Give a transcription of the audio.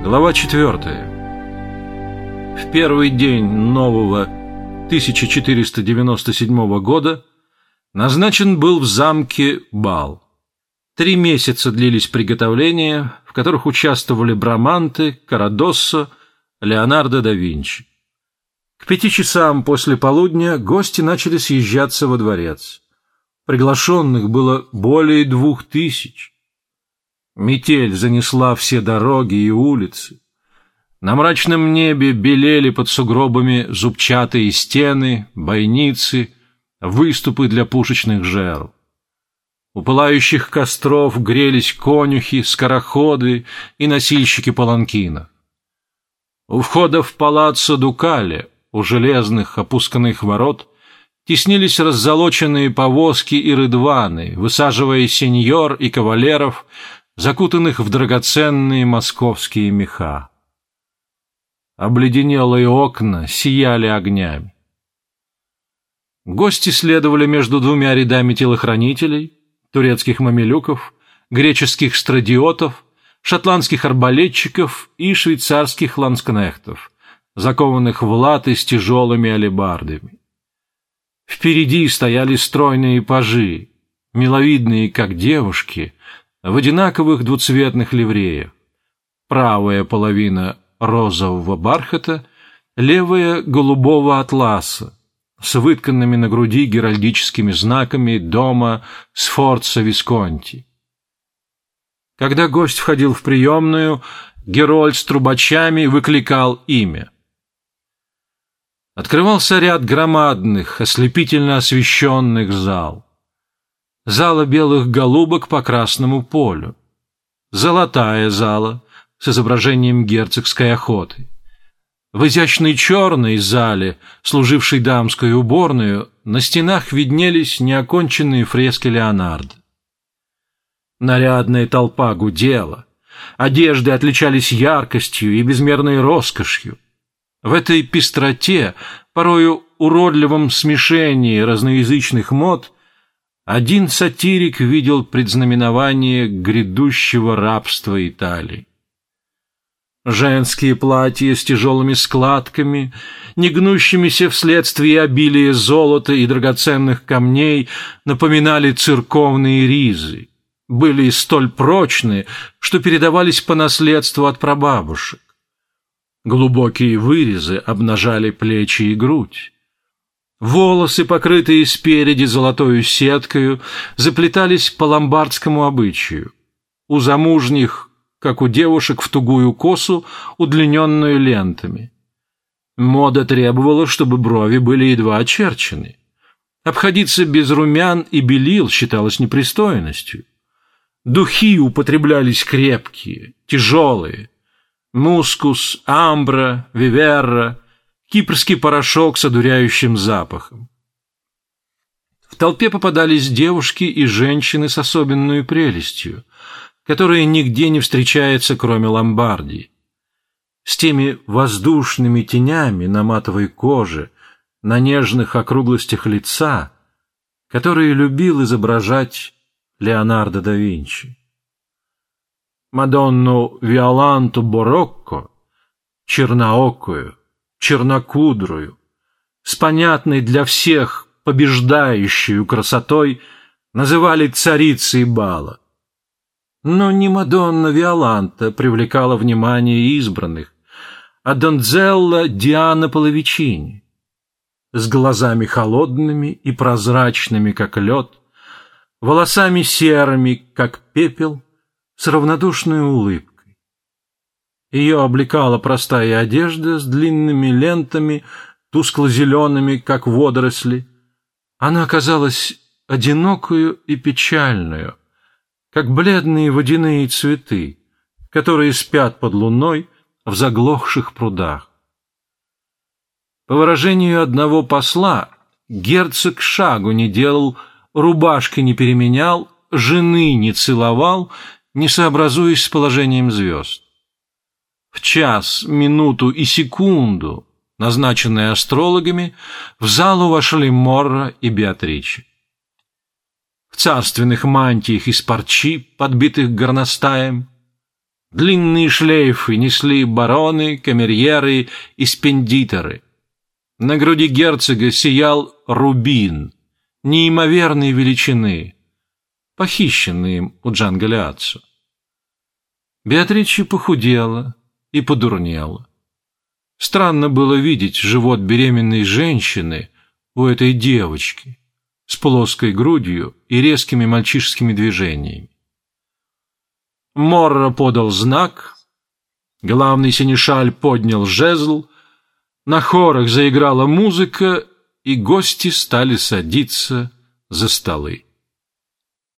Глава 4. В первый день нового 1497 года назначен был в замке бал. 3 месяца длились приготовления, в которых участвовали Браманте, Карадоссо, Леонардо да Винчи. К 5 часам после полудня гости начали съезжаться во дворец. Приглашенных было более 2000. Метель занесла все дороги и улицы. На мрачном небе белели под сугробами зубчатые стены, бойницы, выступы для пушечных жерл. У пылающих костров грелись конюхи, скороходы и носильщики паланкинов. У входа в палаццо Дукале, у железных опусканных ворот, теснились раззолоченные повозки и рыдваны, высаживая сеньор и кавалеров, закутанных в драгоценные московские меха. Обледенелые окна сияли огнями. Гости следовали между 2 рядами телохранителей, турецких мамилюков, греческих страдиотов, шотландских арбалетчиков и швейцарских ланскнехтов, закованных в латы с тяжелыми алебардами. Впереди стояли стройные пажи, миловидные, как девушки, в одинаковых двуцветных ливреях. Правая половина розового бархата, левая голубого атласа, с вытканными на груди геральдическими знаками дома Сфорца-Висконти. Когда гость входил в приемную, Герольд с трубачами выкликал имя. Открывался ряд громадных, ослепительно освещенных зал. Зала белых голубок по красному полю. Золотая зала с изображением герцогской охоты. В изящной черной зале, служившей дамской уборную, на стенах виднелись неоконченные фрески Леонардо. Нарядная толпа гудела. Одежды отличались яркостью и безмерной роскошью. В этой пестроте, порою уродливом смешении разноязычных мод, один сатирик видел предзнаменование грядущего рабства Италии. Женские платья с тяжелыми складками, не гнущимися вследствие обилия золота и драгоценных камней, напоминали церковные ризы, были столь прочны, что передавались по наследству от прабабушек. Глубокие вырезы обнажали плечи и грудь. Волосы, покрытые спереди золотою сеткою, заплетались по ломбардскому обычаю. У замужних, как у девушек, в тугую косу, удлиненную лентами. Мода требовала, чтобы брови были едва очерчены. Обходиться без румян и белил считалось непристойностью. Духи употреблялись крепкие, тяжелые. Мускус, амбра, виверра, кипрский порошок с одуряющим запахом. В толпе попадались девушки и женщины с особенной прелестью, которые нигде не встречаются, кроме Ломбардии. С теми воздушными тенями на матовой коже, на нежных округлостях лица, которые любил изображать Леонардо да Винчи. Мадонну Виоланту Борокко, черноокую, чернокудрую, с понятной для всех побеждающей красотой, называли царицей бала. Но не Мадонна Виоланта привлекала внимание избранных, а донзелла Диана Половичини, с глазами холодными и прозрачными, как лед, волосами серыми, как пепел, с равнодушной улыбкой. Ее облекала простая одежда с длинными лентами, тускло-зелеными, как водоросли. Она оказалась одинокою и печальную, как бледные водяные цветы, которые спят под луной в заглохших прудах. По выражению одного посла, герцог шагу не делал, рубашки не переменял, жены не целовал, не сообразуясь с положением звезд. В час, минуту и секунду, назначенные астрологами, в залу вошли Морра и Беатриче. В царственных мантиях из парчи, подбитых горностаем, Длинные шлейфы несли бароны, камерьеры и спендиторы. На груди герцога сиял рубин неимоверной величины, похищенный им у Джан-Галиаццо. Беатриче похудела и подурнела. Странно было видеть живот беременной женщины у этой девочки с плоской грудью и резкими мальчишескими движениями. Морро подал знак, главный сенешаль поднял жезл, на хорах заиграла музыка, и гости стали садиться за столы.